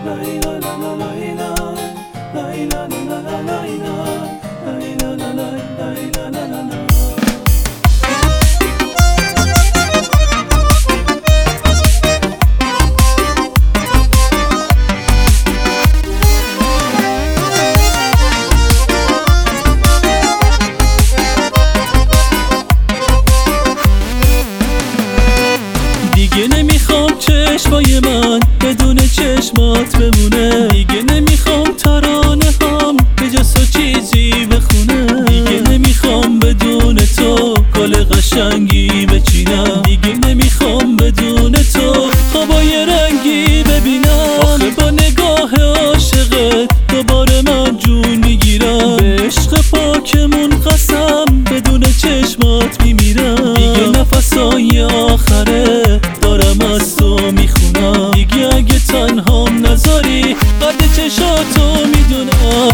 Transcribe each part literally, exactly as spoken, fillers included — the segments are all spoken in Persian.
دیگه نمیخوام چشمای من بدون چشمات بمونه، دیگه نمیخوام ترانه هم به جز تو چیزی بخونه، دیگه نمیخوام بدون تو گل قشنگی بچینم، دیگه نمیخوام بدون تو خوابای رنگی ببینم. آخه با نگاه عاشقت دوباره من جون میگیرم، به عشق پاکمون قسم بدون چشمات میمیرم. دیگه نفسای آخره دارم از تو میخونم، دیگه اگه تنهام نذاری قد چشاتو میدونم.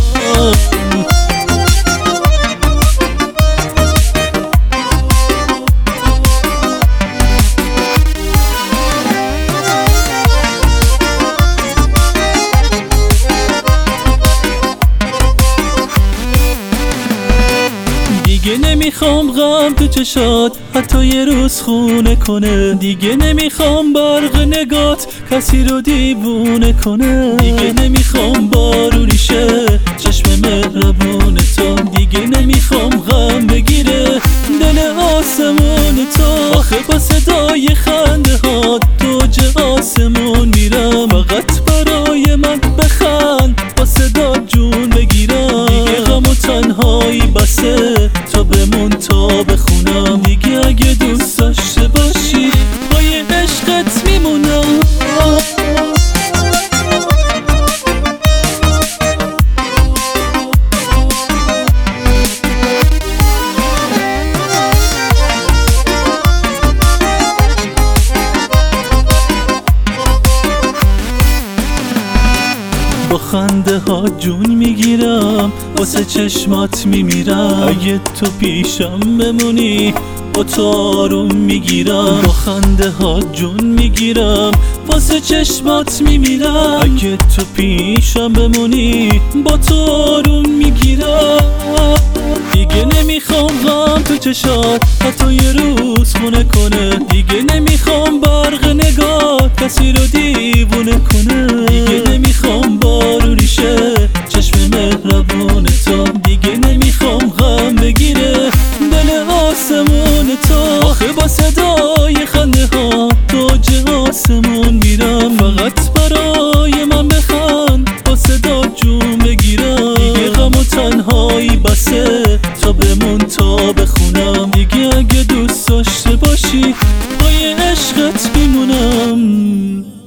دیگه نمیخوام غم تو چشات حتی یه روز خونه کنه، دیگه نمیخوام برق نگات کسی رو دیوونه کنه، دیگه نمیخوام بارونی شه چشم مهربون تو، دیگه نمیخوام غم بگیره دل آسمون تو. آخه با صدای خنده ها توج آسمون میرم، فقط برای من بخند با صدا جون بگیرم. دیگه غم و تنهایی بسه تا بمون تا بخونم، دیگه اگه دوست داشته باشی پای عشقت میمونم. با خنده ها جون میگیرم واسه چشمات میمیرم، اگه تو پیشم بمونی با تو آروم میگیرم. با خنده ها جون میگیرم واسه چشمات میمیرم، اگه تو پیشم بمونی با تو آروم میگیرم. دیگه نمیخوام غم تو چشات حتی یه روز خونه کنه، دیگه نمیخوام برق نگات کسی رو دیوونه کنه، دیگه نمیخوام بارونی شه چشم مهربون تو، دیگه نمیخوام غم بگیره دل آسمون تو. آخه با صدای خنده ها توج آسمون میرم، فقط برای من بخند با صدا جون بگیرم. دیگه غم و تنهایی بسه تا بمون تا بخونم، دیگه اگه دوست داشته باشی پای عشقت میمونم.